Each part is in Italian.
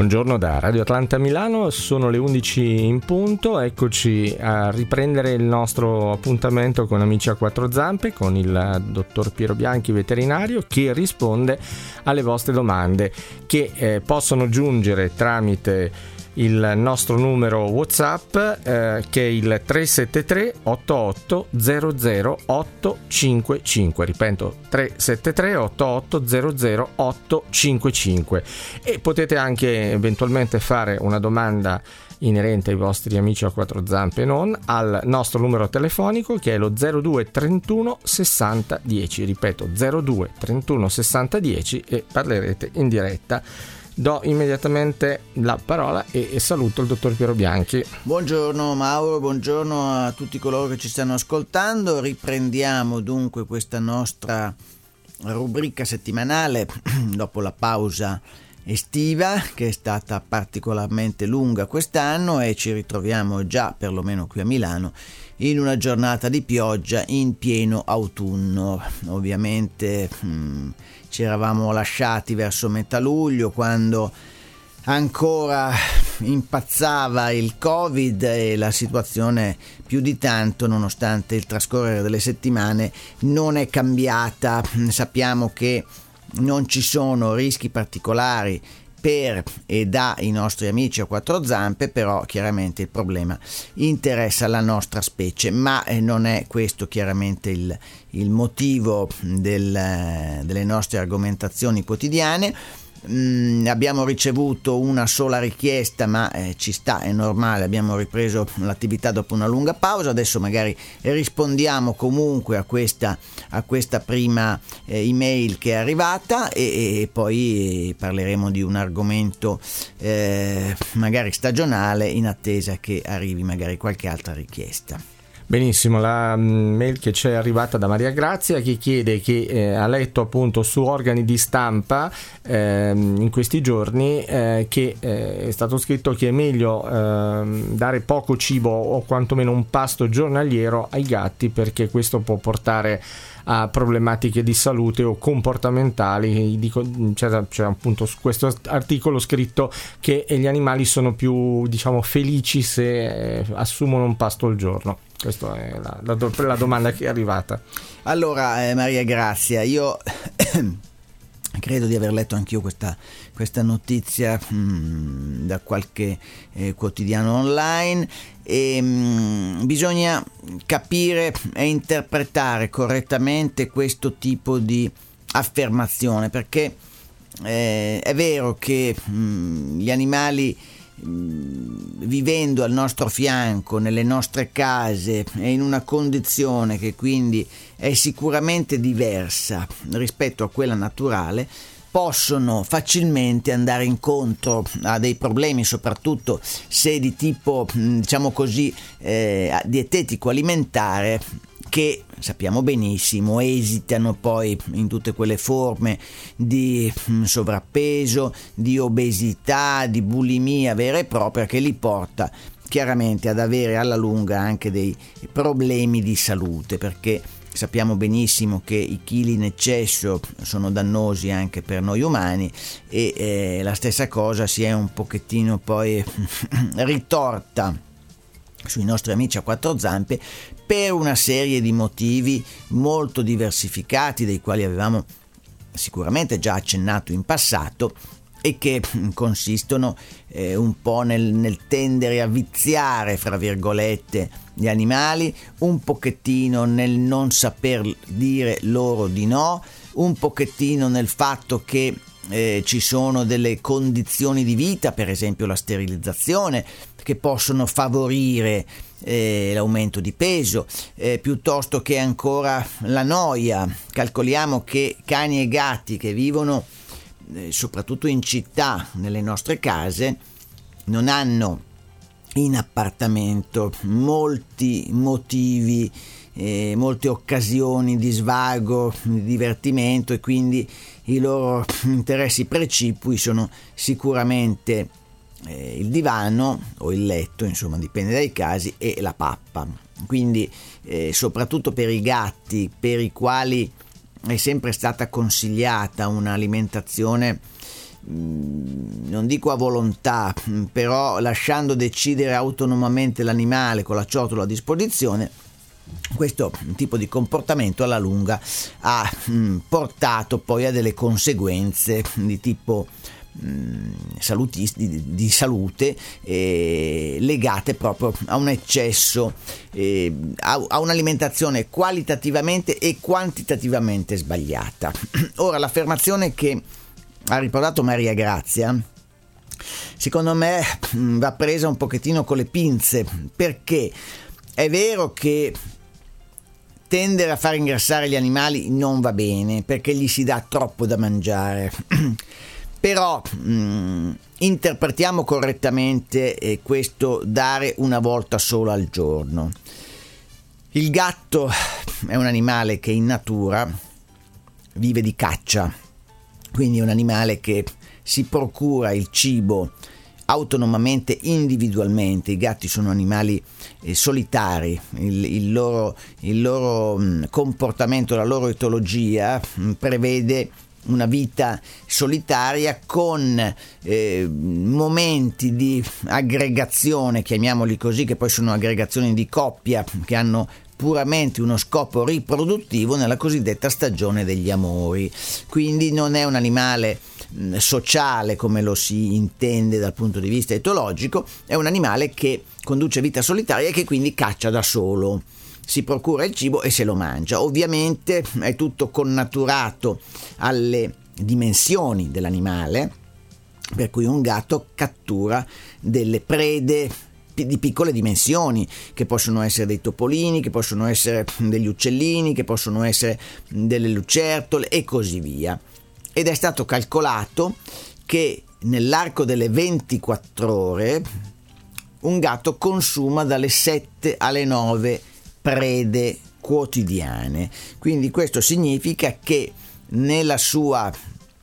Buongiorno da Radio Atlanta Milano, sono le 11 in punto, eccoci a riprendere il nostro appuntamento con Amici a Quattro Zampe, con il dottor Piero Bianchi, veterinario, che risponde alle vostre domande che possono giungere tramite il nostro numero WhatsApp che è il 373 88 00 855, ripeto 373 88 00 855, e potete anche eventualmente fare una domanda inerente ai vostri amici a quattro zampe non al nostro numero telefonico che è lo 02 31 60 10, ripeto 02 31 60 10, e parlerete in diretta. Do immediatamente la parola e saluto il dottor Piero Bianchi. Buongiorno Mauro, buongiorno a tutti coloro che ci stanno ascoltando. Riprendiamo dunque questa nostra rubrica settimanale dopo la pausa estiva, che è stata particolarmente lunga quest'anno, e ci ritroviamo già, perlomeno qui a Milano, in una giornata di pioggia in pieno autunno. Ovviamente ci eravamo lasciati verso metà luglio, quando ancora impazzava il Covid e la situazione più di tanto, nonostante il trascorrere delle settimane, non è cambiata. Sappiamo che non ci sono rischi particolari per e da i nostri amici a quattro zampe, però chiaramente il problema interessa la nostra specie, ma non è questo chiaramente il motivo delle nostre argomentazioni quotidiane. Abbiamo ricevuto una sola richiesta, ma ci sta, è normale, abbiamo ripreso l'attività dopo una lunga pausa. Adesso magari rispondiamo comunque a questa prima email che è arrivata, e poi parleremo di un argomento magari stagionale, in attesa che arrivi magari qualche altra richiesta. Benissimo, la mail che ci è arrivata da Maria Grazia, che chiede, che ha letto appunto su organi di stampa in questi giorni che è stato scritto che è meglio dare poco cibo o quantomeno un pasto giornaliero ai gatti, perché questo può portare a problematiche di salute o comportamentali. C'è appunto su questo articolo scritto che gli animali sono più, diciamo, felici se assumono un pasto al giorno. Questa è la domanda che è arrivata. Allora, Maria Grazia, io credo di aver letto anch'io questa notizia da qualche quotidiano online, e bisogna capire e interpretare correttamente questo tipo di affermazione, perché è vero che gli animali, vivendo al nostro fianco, nelle nostre case, e in una condizione che quindi è sicuramente diversa rispetto a quella naturale, possono facilmente andare incontro a dei problemi, soprattutto se di tipo, diciamo così, dietetico alimentare, che sappiamo benissimo esitano poi in tutte quelle forme di sovrappeso, di obesità, di bulimia vera e propria, che li porta chiaramente ad avere alla lunga anche dei problemi di salute, perché sappiamo benissimo che i chili in eccesso sono dannosi anche per noi umani, e la stessa cosa si è un pochettino poi ritorta sui nostri amici a quattro zampe, per una serie di motivi molto diversificati, dei quali avevamo sicuramente già accennato in passato, e che consistono un po' nel tendere a viziare, fra virgolette, gli animali, un pochettino nel non saper dire loro di no, un pochettino nel fatto che ci sono delle condizioni di vita, per esempio la sterilizzazione, che possono favorire l'aumento di peso, piuttosto che ancora la noia. Calcoliamo che cani e gatti che vivono soprattutto in città, nelle nostre case, non hanno in appartamento molti motivi, molte occasioni di svago, di divertimento, e quindi i loro interessi precipui sono sicuramente il divano o il letto, insomma dipende dai casi, e la pappa. Quindi soprattutto per i gatti, per i quali è sempre stata consigliata un'alimentazione non dico a volontà, però lasciando decidere autonomamente l'animale con la ciotola a disposizione, questo tipo di comportamento alla lunga ha portato poi a delle conseguenze di tipo di salute legate proprio a un eccesso, a un'alimentazione qualitativamente e quantitativamente sbagliata. Ora, l'affermazione che ha riportato Maria Grazia secondo me va presa un pochettino con le pinze, perché è vero che tendere a far ingrassare gli animali non va bene perché gli si dà troppo da mangiare, però interpretiamo correttamente questo dare una volta sola al giorno. Il gatto è un animale che in natura vive di caccia, quindi è un animale che si procura il cibo autonomamente, individualmente. I gatti sono animali solitari, il loro comportamento, la loro etologia prevede una vita solitaria con momenti di aggregazione, chiamiamoli così, che poi sono aggregazioni di coppia che hanno puramente uno scopo riproduttivo nella cosiddetta stagione degli amori. Quindi non è un animale sociale come lo si intende dal punto di vista etologico, è un animale che conduce vita solitaria e che quindi caccia da solo, si procura il cibo e se lo mangia. Ovviamente è tutto connaturato alle dimensioni dell'animale, per cui un gatto cattura delle prede di piccole dimensioni, che possono essere dei topolini, che possono essere degli uccellini, che possono essere delle lucertole e così via. Ed è stato calcolato che nell'arco delle 24 ore un gatto consuma dalle 7 alle 9 prede quotidiane. Quindi questo significa che nel suo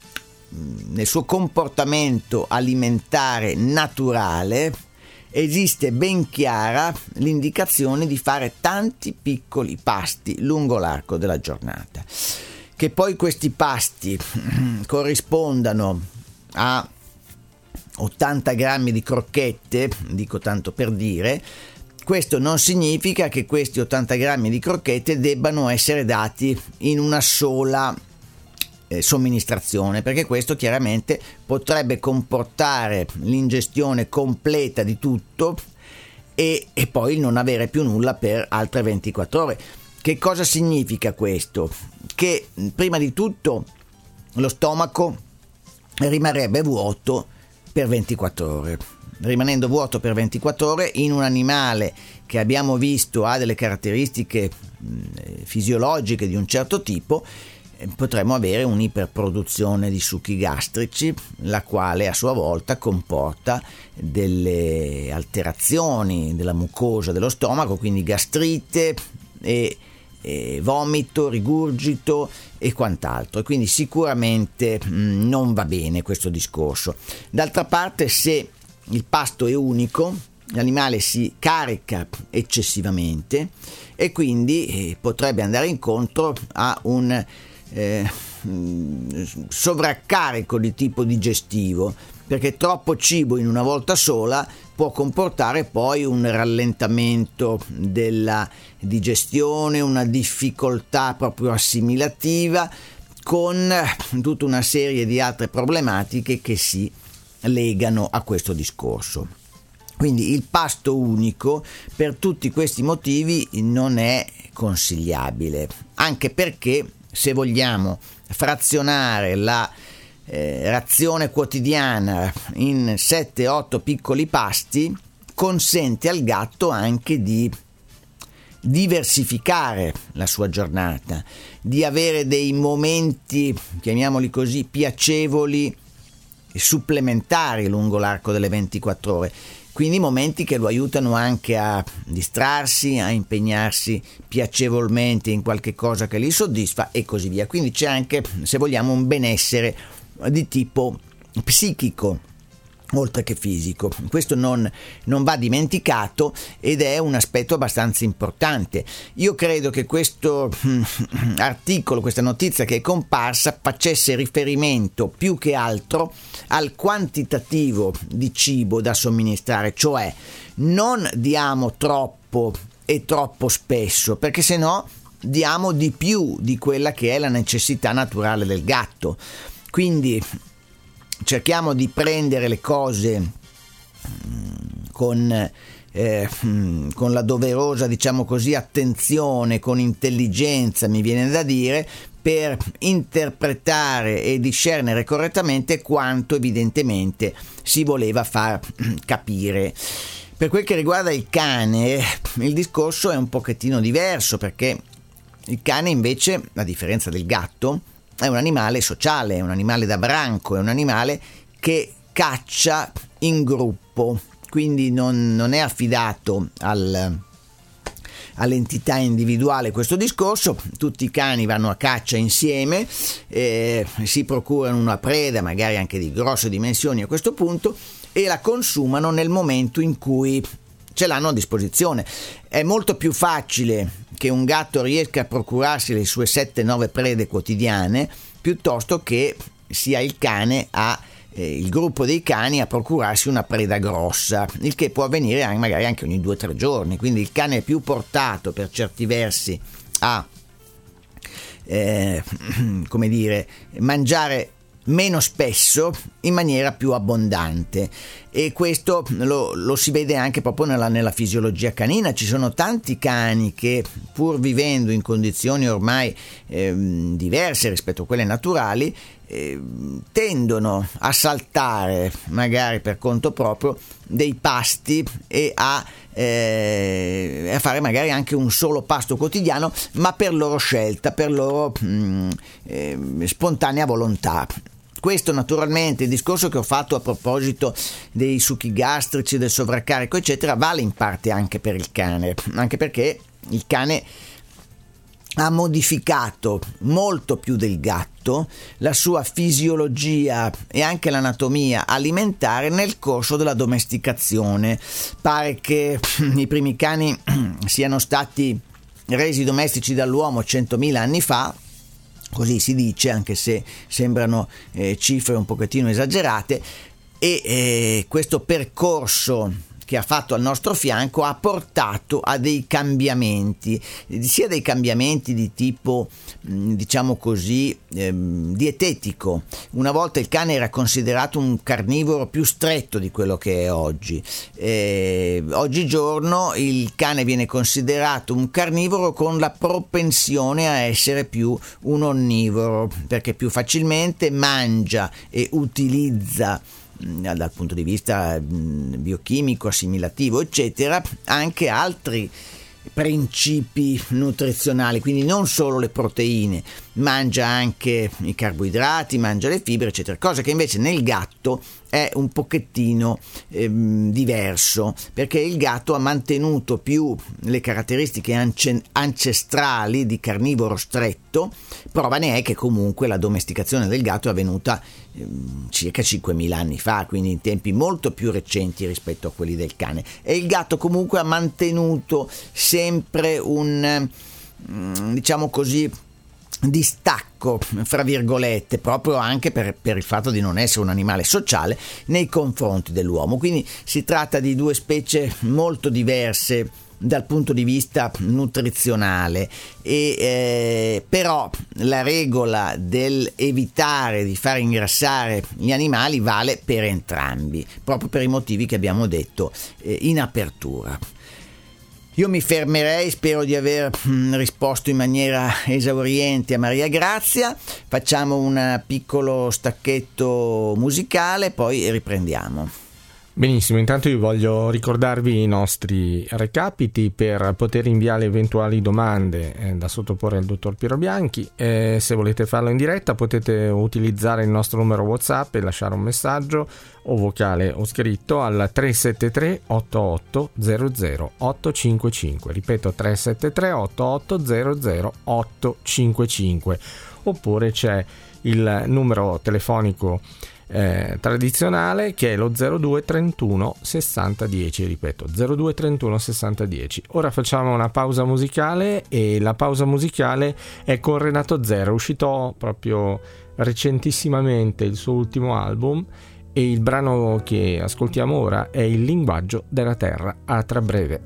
comportamento alimentare naturale esiste ben chiara l'indicazione di fare tanti piccoli pasti lungo l'arco della giornata. Che poi questi pasti corrispondano a 80 grammi di crocchette, dico tanto per dire, questo non significa che questi 80 grammi di crocchette debbano essere dati in una sola somministrazione, perché questo chiaramente potrebbe comportare l'ingestione completa di tutto e poi il non avere più nulla per altre 24 ore. Che cosa significa questo? Che prima di tutto lo stomaco rimarrebbe vuoto per 24 ore. Rimanendo vuoto per 24 ore in un animale che abbiamo visto ha delle caratteristiche fisiologiche di un certo tipo, potremmo avere un'iperproduzione di succhi gastrici, la quale a sua volta comporta delle alterazioni della mucosa dello stomaco, quindi gastrite e vomito, rigurgito e quant'altro, e quindi sicuramente non va bene questo discorso. D'altra parte, se il pasto è unico, l'animale si carica eccessivamente e quindi potrebbe andare incontro a un sovraccarico di tipo digestivo, perché troppo cibo in una volta sola può comportare poi un rallentamento della digestione, una difficoltà proprio assimilativa, con tutta una serie di altre problematiche che si legano a questo discorso. Quindi il pasto unico per tutti questi motivi non è consigliabile, anche perché se vogliamo frazionare la razione quotidiana in 7-8 piccoli pasti, consente al gatto anche di diversificare la sua giornata, di avere dei momenti, chiamiamoli così, piacevoli e supplementari lungo l'arco delle 24 ore. Quindi momenti che lo aiutano anche a distrarsi, a impegnarsi piacevolmente in qualche cosa che li soddisfa e così via. Quindi c'è anche, se vogliamo, un benessere di tipo psichico oltre che fisico. Questo non va dimenticato ed è un aspetto abbastanza importante. Io credo che questo articolo, questa notizia che è comparsa, facesse riferimento più che altro al quantitativo di cibo da somministrare, cioè non diamo troppo e troppo spesso, perché se no diamo di più di quella che è la necessità naturale del gatto. Quindi cerchiamo di prendere le cose con la doverosa, diciamo così, attenzione, con intelligenza, mi viene da dire, per interpretare e discernere correttamente quanto evidentemente si voleva far capire. Per quel che riguarda il cane, il discorso è un pochettino diverso, perché il cane invece, a differenza del gatto, è un animale sociale, è un animale da branco, è un animale che caccia in gruppo, quindi non è affidato all'entità individuale questo discorso. Tutti i cani vanno a caccia insieme, si procurano una preda, magari anche di grosse dimensioni a questo punto, e la consumano nel momento in cui ce l'hanno a disposizione. È molto più facile che un gatto riesca a procurarsi le sue 7-9 prede quotidiane piuttosto che sia il cane il gruppo dei cani a procurarsi una preda grossa, il che può avvenire magari anche ogni 2-3 giorni. Quindi il cane è più portato per certi versi a mangiare meno spesso in maniera più abbondante, e questo lo si vede anche proprio nella fisiologia canina. Ci sono tanti cani che, pur vivendo in condizioni ormai diverse rispetto a quelle naturali, tendono a saltare magari per conto proprio dei pasti e a fare magari anche un solo pasto quotidiano, ma per loro scelta, per loro spontanea volontà. Questo naturalmente, il discorso che ho fatto a proposito dei succhi gastrici, del sovraccarico eccetera, vale in parte anche per il cane, anche perché il cane ha modificato molto più del gatto la sua fisiologia e anche l'anatomia alimentare nel corso della domesticazione. Pare che i primi cani siano stati resi domestici dall'uomo 100.000 anni fa, così si dice, anche se sembrano cifre un pochettino esagerate, e questo percorso che ha fatto al nostro fianco ha portato a dei cambiamenti, sia dei cambiamenti di tipo, diciamo così, dietetico. Una volta il cane era considerato un carnivoro più stretto di quello che è oggi. Oggigiorno il cane viene considerato un carnivoro con la propensione a essere più un onnivoro, perché più facilmente mangia e utilizza, dal punto di vista biochimico, assimilativo eccetera, anche altri principi nutrizionali, quindi non solo le proteine, mangia anche i carboidrati, mangia le fibre eccetera, cosa che invece nel gatto è un pochettino diverso, perché il gatto ha mantenuto più le caratteristiche ancestrali di carnivoro stretto. Prova ne è che comunque la domesticazione del gatto è avvenuta circa 5.000 anni fa, quindi in tempi molto più recenti rispetto a quelli del cane, e il gatto comunque ha mantenuto sempre un, diciamo così, distacco fra virgolette, proprio anche per il fatto di non essere un animale sociale nei confronti dell'uomo. Quindi si tratta di due specie molto diverse dal punto di vista nutrizionale, e però la regola del evitare di far ingrassare gli animali vale per entrambi, proprio per i motivi che abbiamo detto in apertura. Io mi fermerei, spero di aver risposto in maniera esauriente a Maria Grazia. Facciamo un piccolo stacchetto musicale, poi riprendiamo. Benissimo, intanto io voglio ricordarvi i nostri recapiti per poter inviare eventuali domande da sottoporre al dottor Piero Bianchi. Se volete farlo in diretta potete utilizzare il nostro numero WhatsApp e lasciare un messaggio o vocale o scritto al 373 88 00 855, ripeto 373 88 00 855, oppure c'è il numero telefonico tradizionale, che è lo 02 31 60 10, ripeto 02 31 60 10. Ora facciamo una pausa musicale, e la pausa musicale è con Renato Zero, uscito proprio recentissimamente il suo ultimo album, e il brano che ascoltiamo ora è Il linguaggio della terra. A tra breve.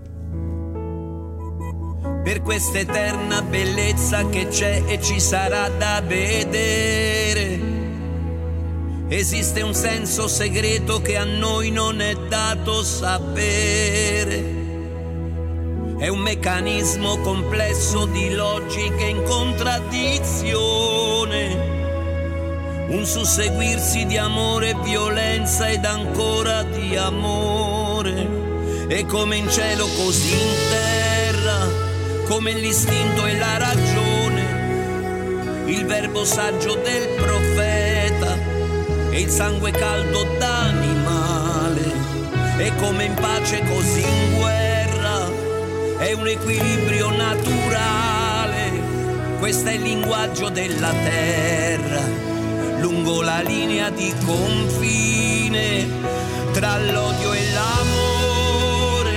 Per questa eterna bellezza che c'è e ci sarà da vedere, esiste un senso segreto che a noi non è dato sapere. È un meccanismo complesso di logiche in contraddizione, un susseguirsi di amore e violenza ed ancora di amore. E come in cielo così in terra, come l'istinto e la ragione, il verbo saggio del profeta e il sangue caldo d'animale. E come in pace così in guerra, è un equilibrio naturale. Questo è il linguaggio della terra, lungo la linea di confine tra l'odio e l'amore.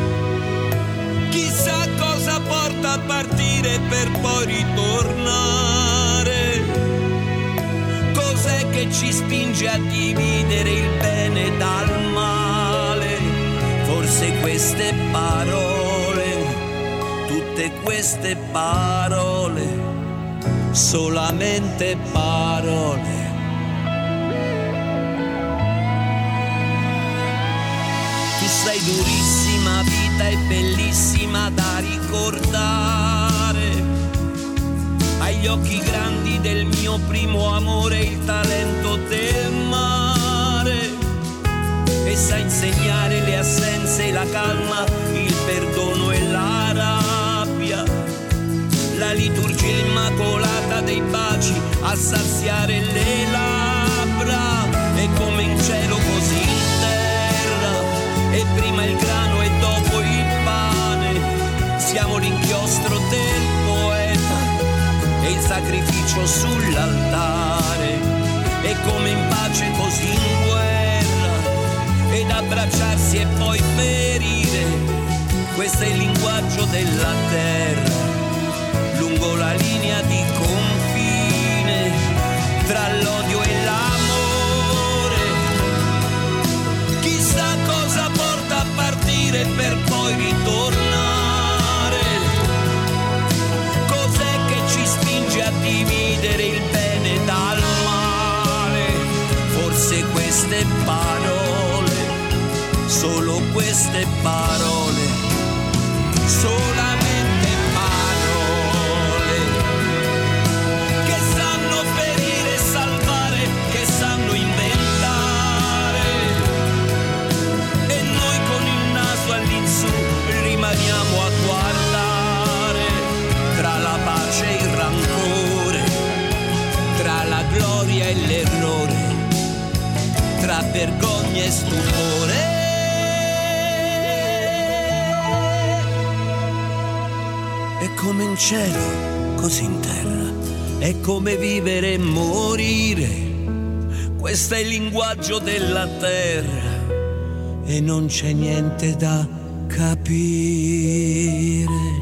Chissà cosa porta a partire per poi ritornare. Cos'è che ci spinge a dividere il bene dal male? Forse queste parole, tutte queste parole, solamente parole. Tu sei durissima, vita è bellissima da ricordare. Hai gli occhi grandi del mio primo amore, il talento del mare, e sa insegnare le assenze, la calma, il perdono e la rabbia, la liturgia immacolata dei baci a saziare le labbra. E come in cielo così in terra, e prima il grano e dopo il pane, siamo l'inchiostro del poeta e il sacrificio sull'altare. E come in pace così in guerra, ed abbracciarsi e poi ferire, questo è il linguaggio della terra, lungo la linea di confine tra l'odio e l'amore. Chissà cosa porta a partire per poi ritornare. Cos'è che ci spinge a dividere il bene dal male? Forse queste parole, solo queste parole, solamente parole, che sanno ferire e salvare, che sanno inventare. E noi con il naso all'insù rimaniamo a guardare, tra la pace e il rancore, tra la gloria e l'errore, tra vergogna e stupore. È come in cielo, così in terra, è come vivere e morire. Questo è il linguaggio della terra e non c'è niente da capire.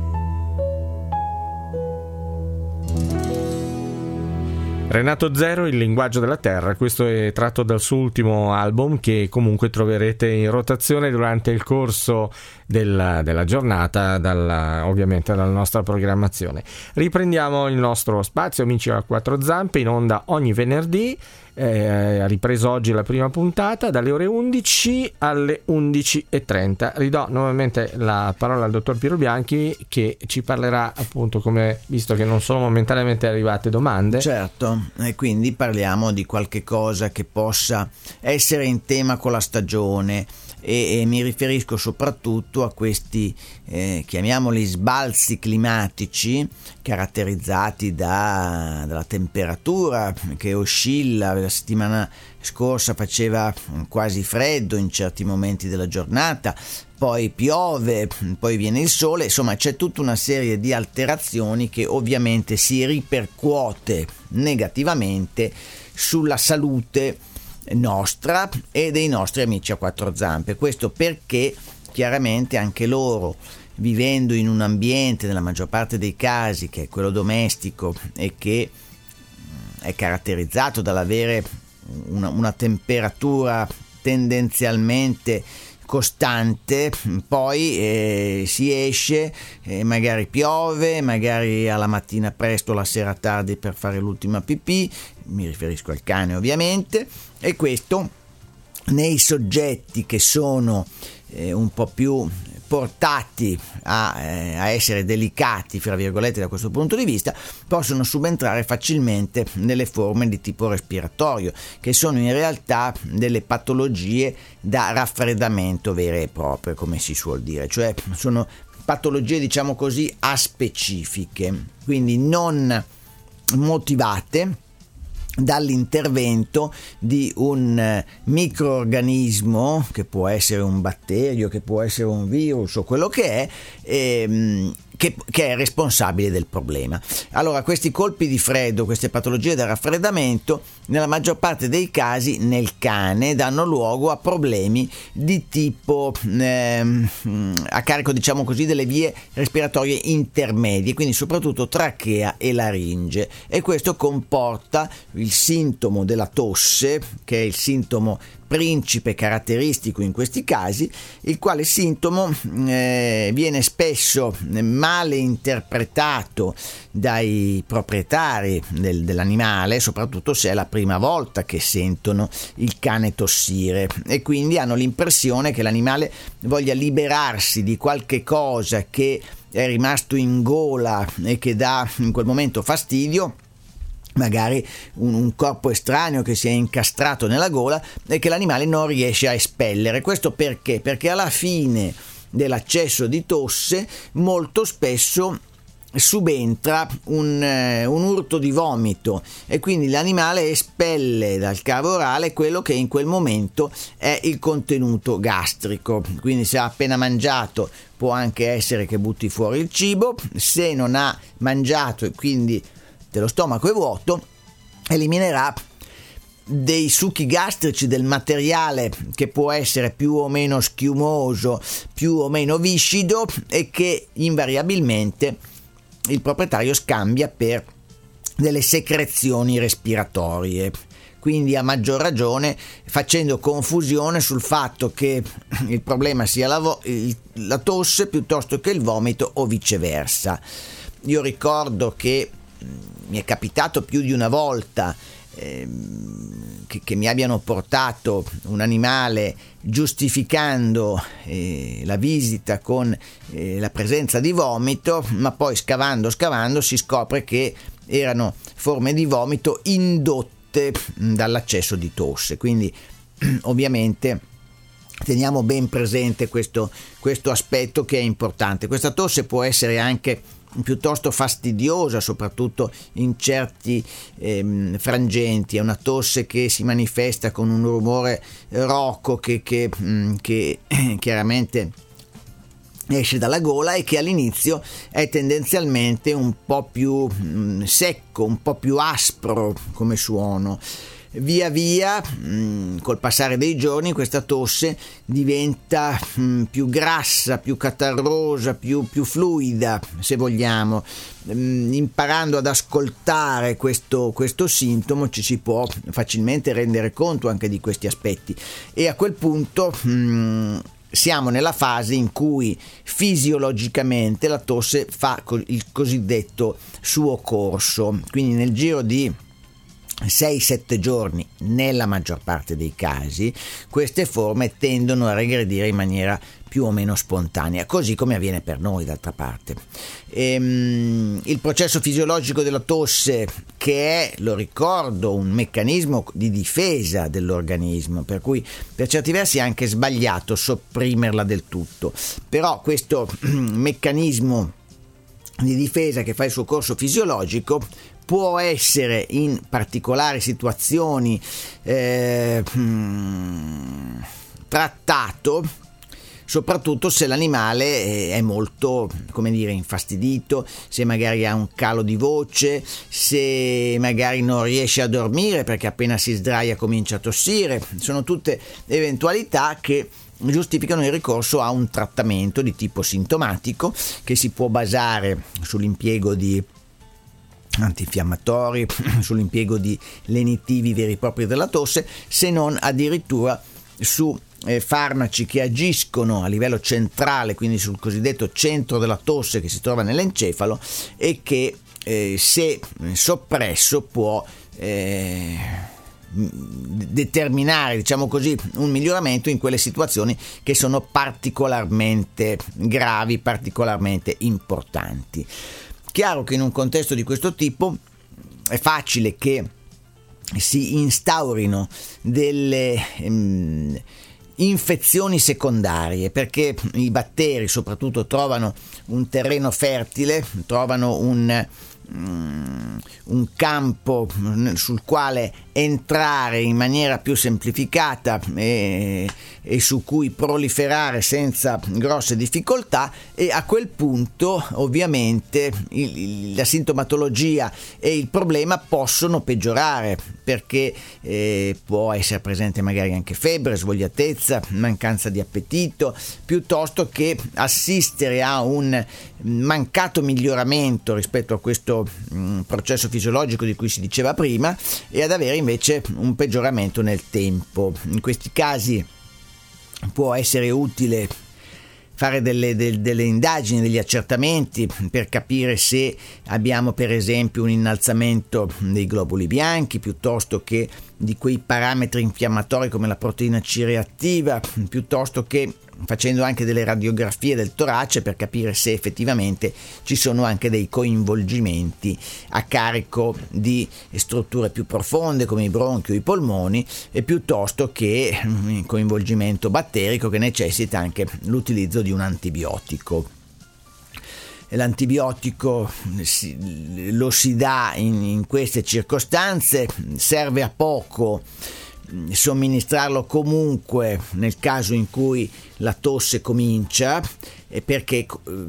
Renato Zero, Il linguaggio della terra. Questo è tratto dal suo ultimo album, che comunque troverete in rotazione durante il corso della giornata, ovviamente dalla nostra programmazione. Riprendiamo il nostro spazio Amici a quattro zampe, in onda ogni venerdì. Ha ripreso oggi la prima puntata dalle ore 11 alle 11:30. Ridò nuovamente la parola al dottor Piero Bianchi, che ci parlerà, appunto, come visto che non sono momentaneamente arrivate domande. Certo, e quindi parliamo di qualche cosa che possa essere in tema con la stagione, e mi riferisco soprattutto a questi chiamiamoli sbalzi climatici, caratterizzati dalla temperatura che oscilla. La settimana scorsa faceva quasi freddo in certi momenti della giornata, poi piove, poi viene il sole, insomma c'è tutta una serie di alterazioni che ovviamente si ripercuote negativamente sulla salute nostra e dei nostri amici a quattro zampe. Questo perché chiaramente anche loro, vivendo in un ambiente, nella maggior parte dei casi, che è quello domestico e che è caratterizzato dall'avere una temperatura tendenzialmente costante, poi si esce, magari piove, magari alla mattina presto, la sera tardi per fare l'ultima pipì, mi riferisco al cane ovviamente, e questo nei soggetti che sono un po' più portati a essere delicati, fra virgolette, da questo punto di vista, possono subentrare facilmente nelle forme di tipo respiratorio, che sono in realtà delle patologie da raffreddamento vere e proprie, come si suol dire, cioè sono patologie, diciamo così, aspecifiche, quindi non motivate dall'intervento di un microorganismo, che può essere un batterio, che può essere un virus o quello che è responsabile del problema. Allora, questi colpi di freddo, queste patologie da raffreddamento, nella maggior parte dei casi nel cane danno luogo a problemi di tipo a carico, diciamo così, delle vie respiratorie intermedie, quindi soprattutto trachea e laringe, e questo comporta il sintomo della tosse, che è il sintomo principe caratteristico in questi casi, il quale sintomo viene spesso male interpretato dai proprietari dell'animale, soprattutto se è la prima volta che sentono il cane tossire, e quindi hanno l'impressione che l'animale voglia liberarsi di qualche cosa che è rimasto in gola e che dà in quel momento fastidio, magari un corpo estraneo che si è incastrato nella gola e che l'animale non riesce a espellere. Questo perché? Perché alla fine dell'accesso di tosse molto spesso subentra un urto di vomito, e quindi l'animale espelle dal cavo orale quello che in quel momento è il contenuto gastrico. Quindi se ha appena mangiato può anche essere che butti fuori il cibo, se non ha mangiato e quindi lo stomaco è vuoto, eliminerà dei succhi gastrici, del materiale che può essere più o meno schiumoso, più o meno viscido, e che invariabilmente il proprietario scambia per delle secrezioni respiratorie. Quindi a maggior ragione facendo confusione sul fatto che il problema sia la tosse piuttosto che il vomito o viceversa. Io ricordo che mi è capitato più di una volta che mi abbiano portato un animale giustificando la visita con la presenza di vomito, ma poi scavando si scopre che erano forme di vomito indotte dall'accesso di tosse. Quindi ovviamente teniamo ben presente questo aspetto, che è importante. Questa tosse può essere anche piuttosto fastidiosa, soprattutto in certi frangenti. È una tosse che si manifesta con un rumore rocco che chiaramente esce dalla gola e che all'inizio è tendenzialmente un po' più secco, un po' più aspro come suono. Via via, col passare dei giorni, questa tosse diventa più grassa, più catarrosa, più fluida, se vogliamo. Imparando ad ascoltare questo sintomo ci si può facilmente rendere conto anche di questi aspetti, e a quel punto siamo nella fase in cui fisiologicamente la tosse fa il cosiddetto suo corso, quindi nel giro di 6-7 giorni, nella maggior parte dei casi, queste forme tendono a regredire in maniera più o meno spontanea, così come avviene per noi d'altra parte. Il processo fisiologico della tosse, che è, lo ricordo, un meccanismo di difesa dell'organismo, per cui per certi versi è anche sbagliato sopprimerla del tutto, però questo meccanismo di difesa che fa il suo corso fisiologico può essere in particolari situazioni trattato soprattutto se l'animale è molto, come dire, infastidito, se magari ha un calo di voce, se magari non riesce a dormire perché appena si sdraia comincia a tossire. Sono tutte eventualità che giustificano il ricorso a un trattamento di tipo sintomatico che si può basare sull'impiego di antinfiammatori, sull'impiego di lenitivi veri e propri della tosse, se non addirittura su farmaci che agiscono a livello centrale, quindi sul cosiddetto centro della tosse che si trova nell'encefalo e che se soppresso può determinare, diciamo così, un miglioramento in quelle situazioni che sono particolarmente gravi, particolarmente importanti. Chiaro che in un contesto di questo tipo è facile che si instaurino delle infezioni secondarie, perché i batteri soprattutto trovano un terreno fertile, trovano un campo sul quale entrare in maniera più semplificata e su cui proliferare senza grosse difficoltà, e a quel punto ovviamente la sintomatologia e il problema possono peggiorare, perché può essere presente magari anche febbre, svogliatezza, mancanza di appetito, piuttosto che assistere a un mancato miglioramento rispetto a questo processo fisiologico di cui si diceva prima, e ad avere invece un peggioramento nel tempo. In questi casi può essere utile fare delle indagini, degli accertamenti per capire se abbiamo per esempio un innalzamento dei globuli bianchi, piuttosto che di quei parametri infiammatori come la proteina C reattiva, piuttosto che facendo anche delle radiografie del torace per capire se effettivamente ci sono anche dei coinvolgimenti a carico di strutture più profonde come i bronchi o i polmoni, e piuttosto che coinvolgimento batterico che necessita anche l'utilizzo di un antibiotico. L'antibiotico lo si dà in queste circostanze, serve a poco somministrarlo comunque nel caso in cui la tosse comincia, perché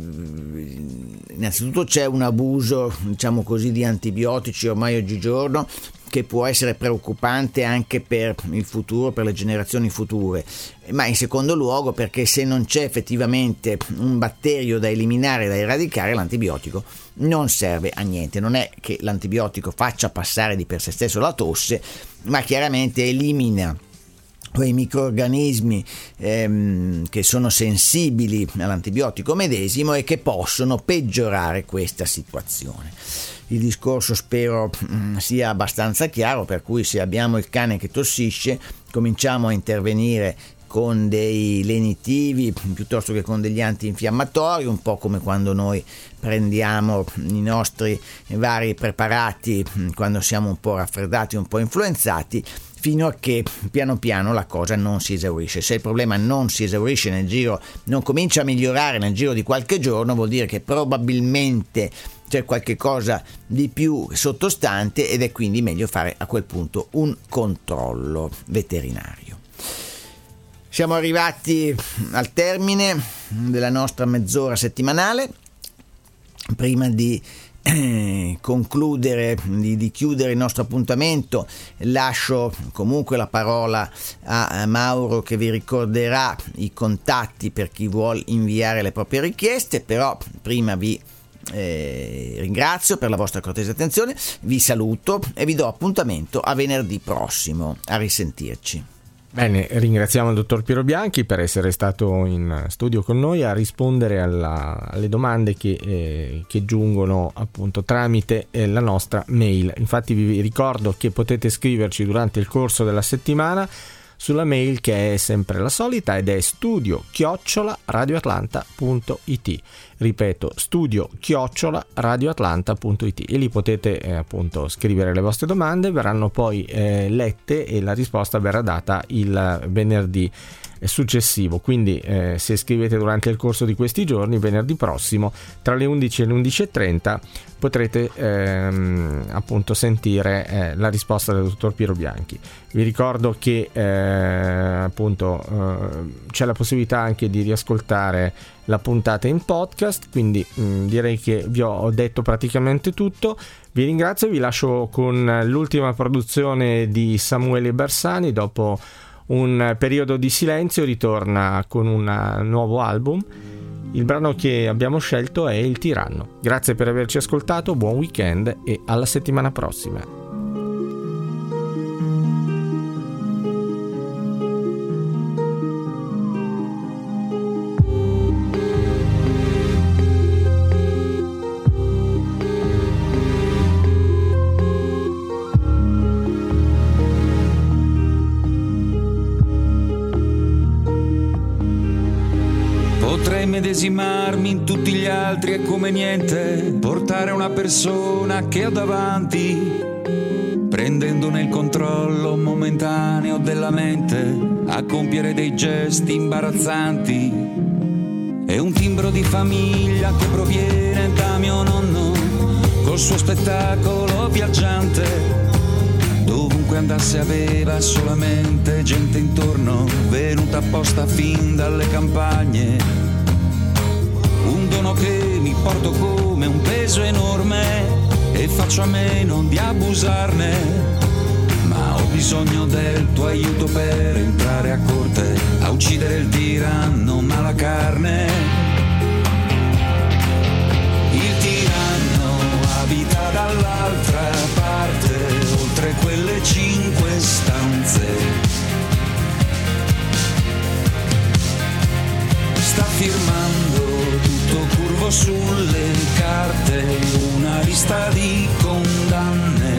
innanzitutto c'è un abuso, diciamo così, di antibiotici ormai oggigiorno che può essere preoccupante anche per il futuro, per le generazioni future, ma in secondo luogo perché se non c'è effettivamente un batterio da eliminare, da eradicare, l'antibiotico non serve a niente. Non è che l'antibiotico faccia passare di per sé stesso la tosse, ma chiaramente elimina quei microrganismi che sono sensibili all'antibiotico medesimo e che possono peggiorare questa situazione. Il discorso spero sia abbastanza chiaro, per cui se abbiamo il cane che tossisce cominciamo a intervenire con dei lenitivi piuttosto che con degli antinfiammatori, un po' come quando noi prendiamo i nostri vari preparati quando siamo un po' raffreddati, un po' influenzati, fino a che piano piano la cosa non si esaurisce. Se il problema non si esaurisce nel giro, non comincia a migliorare nel giro di qualche giorno, vuol dire che probabilmente c'è qualche cosa di più sottostante ed è quindi meglio fare a quel punto un controllo veterinario. Siamo arrivati al termine della nostra mezz'ora settimanale. Prima di concludere, di chiudere il nostro appuntamento, lascio comunque la parola a Mauro, che vi ricorderà i contatti per chi vuol inviare le proprie richieste. Però prima vi ringrazio per la vostra cortese attenzione, vi saluto e vi do appuntamento a venerdì prossimo. A risentirci. Bene, ringraziamo il dottor Piero Bianchi per essere stato in studio con noi a rispondere alle domande che giungono appunto tramite la nostra mail. Infatti vi ricordo che potete scriverci durante il corso della settimana sulla mail, che è sempre la solita, ed è studio@radioatlanta.it. Ripeto, studio@radioatlanta.it, e lì potete appunto scrivere le vostre domande, verranno poi lette e la risposta verrà data il venerdì successivo. Quindi se scrivete durante il corso di questi giorni, venerdì prossimo tra le 11 e le 11:30 potrete appunto sentire la risposta del dottor Piero Bianchi. Vi ricordo che appunto c'è la possibilità anche di riascoltare la puntata in podcast, quindi direi che vi ho detto praticamente tutto. Vi ringrazio, vi lascio con l'ultima produzione di Samuele Bersani. Dopo un periodo di silenzio ritorna con un nuovo album. Il brano che abbiamo scelto è Il Tiranno. Grazie per averci ascoltato, buon weekend e alla settimana prossima. Medesimarmi in tutti gli altri è come niente, portare una persona che ho davanti, prendendone il controllo momentaneo della mente, a compiere dei gesti imbarazzanti. È un timbro di famiglia che proviene da mio nonno, col suo spettacolo viaggiante. Dovunque andasse aveva solamente gente intorno, venuta apposta fin dalle campagne. Un dono che mi porto come un peso enorme e faccio a meno di abusarne, ma ho bisogno del tuo aiuto per entrare a corte, a uccidere il tiranno mala carne. Il tiranno abita dall'altra parte, oltre quelle 5 stanze. Sta firmando tutto curvo sulle carte, una lista di condanne.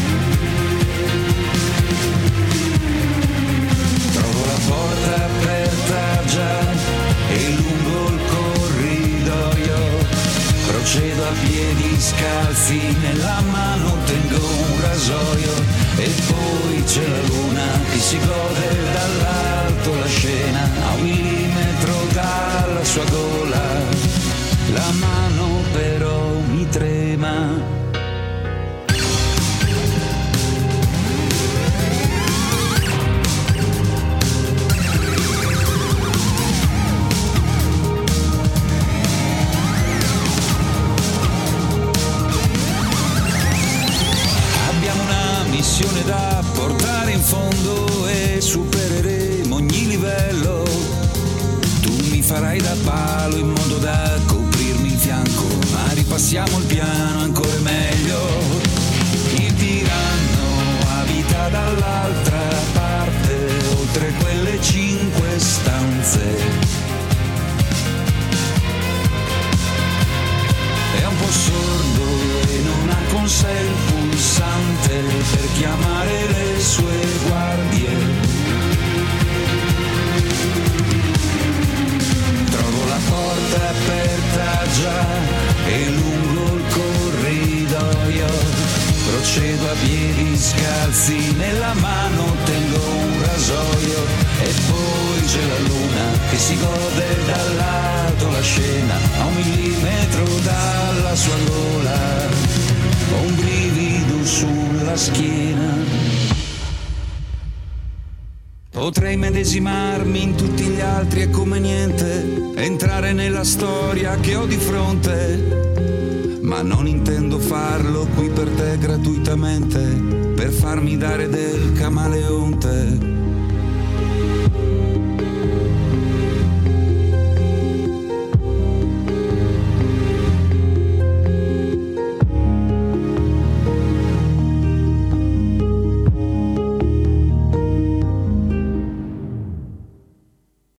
Trovo la porta aperta già e lungo il corridoio procedo a piedi scalzi, nella mano tengo un rasoio e poi c'è la luna che si gode dall'alto la scena, a 1 millimetro dalla sua gola, la mano però mi trema. Missione da portare in fondo e supereremo ogni livello. Tu mi farai da palo in modo da coprirmi il fianco, ma ripassiamo il piano ancora meglio. Il tiranno abita dall'altra parte, oltre quelle 5 stanze. È un po' sordo e non ha con sé il pulsante per chiamare le sue guardie. Trovo la porta aperta già e lungo il corridoio procedo a piedi scalzi, nella mano tengo un rasoio e poi c'è la luna che si gode dall'alto la scena, a 1 millimetro dalla sua gola, ho un brivido sulla schiena. Potrei medesimarmi in tutti gli altri è come niente, entrare nella storia che ho di fronte, ma non intendo farlo qui per te gratuitamente, per farmi dare del camaleonte.